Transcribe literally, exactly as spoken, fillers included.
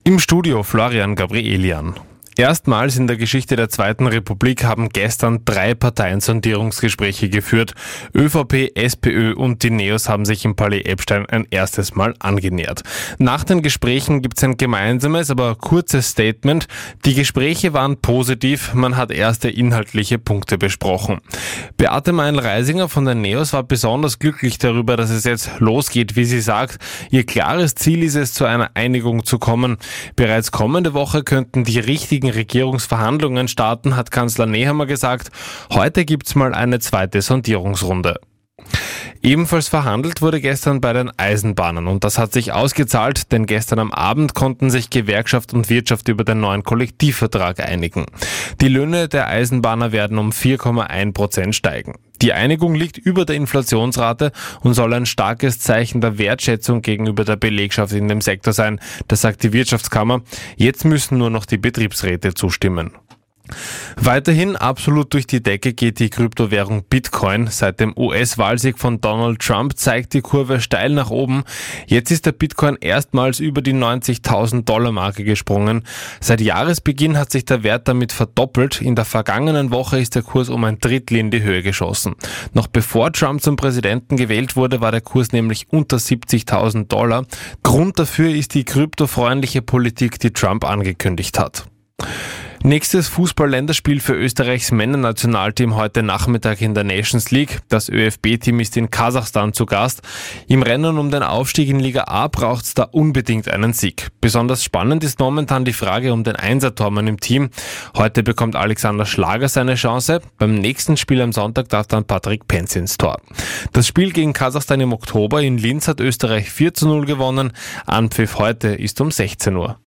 Im Studio Florian Gabrielian. Erstmals in der Geschichte der Zweiten Republik haben gestern drei Parteien Sondierungsgespräche geführt. ÖVP, SPÖ und die Neos haben sich im Palais Eppstein ein erstes Mal angenähert. Nach den Gesprächen gibt es ein gemeinsames, aber kurzes Statement. Die Gespräche waren positiv, man hat erste inhaltliche Punkte besprochen. Beate Meinl-Reisinger von den Neos war besonders glücklich darüber, dass es jetzt losgeht, wie sie sagt. Ihr klares Ziel ist es, zu einer Einigung zu kommen. Bereits kommende Woche könnten die richtigen Regierungsverhandlungen starten, hat Kanzler Nehammer gesagt. Heute gibt's mal eine zweite Sondierungsrunde. Ebenfalls verhandelt wurde gestern bei den Eisenbahnen und das hat sich ausgezahlt, denn gestern am Abend konnten sich Gewerkschaft und Wirtschaft über den neuen Kollektivvertrag einigen. Die Löhne der Eisenbahner werden um vier Komma eins Prozent steigen. Die Einigung liegt über der Inflationsrate und soll ein starkes Zeichen der Wertschätzung gegenüber der Belegschaft in dem Sektor sein, das sagt die Wirtschaftskammer. Jetzt müssen nur noch die Betriebsräte zustimmen. Weiterhin absolut durch die Decke geht die Kryptowährung Bitcoin. Seit dem U S-Wahlsieg von Donald Trump zeigt die Kurve steil nach oben. Jetzt ist der Bitcoin erstmals über die neunzigtausend Dollar Marke gesprungen. Seit Jahresbeginn hat sich der Wert damit verdoppelt. In der vergangenen Woche ist der Kurs um ein Drittel in die Höhe geschossen. Noch bevor Trump zum Präsidenten gewählt wurde, war der Kurs nämlich unter siebzigtausend Dollar. Grund dafür ist die kryptofreundliche Politik, die Trump angekündigt hat. Nächstes Fußball-Länderspiel für Österreichs Männernationalteam heute Nachmittag in der Nations League. Das ÖFB-Team ist in Kasachstan zu Gast. Im Rennen um den Aufstieg in Liga A braucht's da unbedingt einen Sieg. Besonders spannend ist momentan die Frage um den Einsertormann im Team. Heute bekommt Alexander Schlager seine Chance. Beim nächsten Spiel am Sonntag darf dann Patrick Penz ins Tor. Das Spiel gegen Kasachstan im Oktober in Linz hat Österreich vier zu null gewonnen. Anpfiff heute ist um sechzehn Uhr.